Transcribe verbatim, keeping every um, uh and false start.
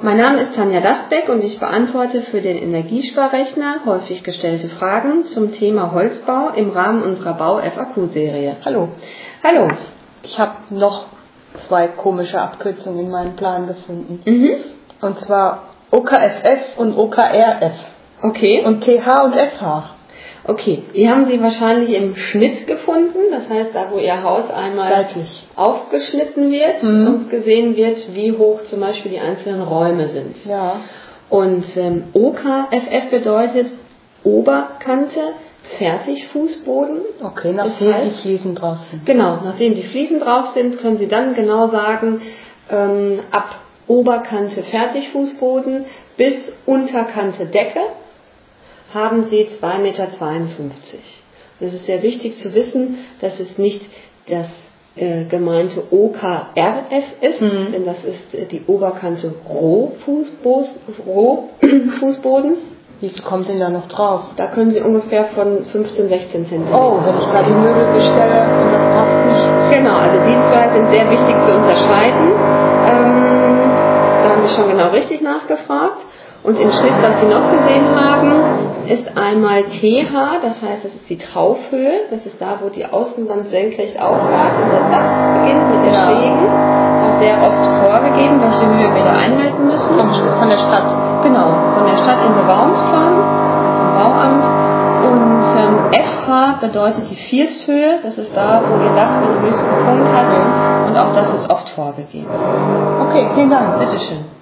Mein Name ist Tanja Dastbeck und ich beantworte für den Energiesparrechner häufig gestellte Fragen zum Thema Holzbau im Rahmen unserer Bau-F A Q-Serie. Hallo. Hallo. Ich habe noch zwei komische Abkürzungen in meinem Plan gefunden. Mhm. Und zwar O K F F und O K R F. Okay. Und T H und F H. Okay, die haben Sie wahrscheinlich im Schnitt gefunden, das heißt, da wo Ihr Haus einmal Seitlich aufgeschnitten wird mhm. und gesehen wird, wie hoch zum Beispiel die einzelnen Räume sind. Ja. Und ähm, O K F F bedeutet Oberkante, Fertigfußboden. Okay, nachdem die Fliesen drauf sind. Genau, nachdem die Fliesen drauf sind, können Sie dann genau sagen, ähm, ab Oberkante Fertigfußboden bis Unterkante Decke haben Sie zwei Komma zweiundfünfzig Meter. Es ist sehr wichtig zu wissen, dass es nicht das äh, gemeinte O K R F ist, mhm. denn das ist äh, die Oberkante Rohfußboden. Rohfußboden. Wie viel kommt denn da noch drauf? Da können Sie ungefähr von fünfzehn, sechzehn Zentimeter. Oh, wenn ich da die Möbel bestelle und das passt nicht. Genau, also die zwei sind sehr wichtig zu unterscheiden. Ähm, da haben Sie schon genau richtig nachgefragt. Und im Schnitt, was Sie noch gesehen haben, ist einmal T H, das heißt, das ist die Traufhöhe. Das ist da, wo die Außenwand senkrecht aufragt und das Dach beginnt mit den Stegen. Das ist auch sehr oft vorgegeben, welche Höhe wir da einhalten müssen. Von der Stadt. Genau, von der Stadt im Bebauungsplan, vom Bauamt. Und ähm, F H bedeutet die Firsthöhe. Das ist da, wo Ihr Dach den höchsten Punkt hat. Und auch das ist oft vorgegeben. Okay, vielen Dank. Bitteschön.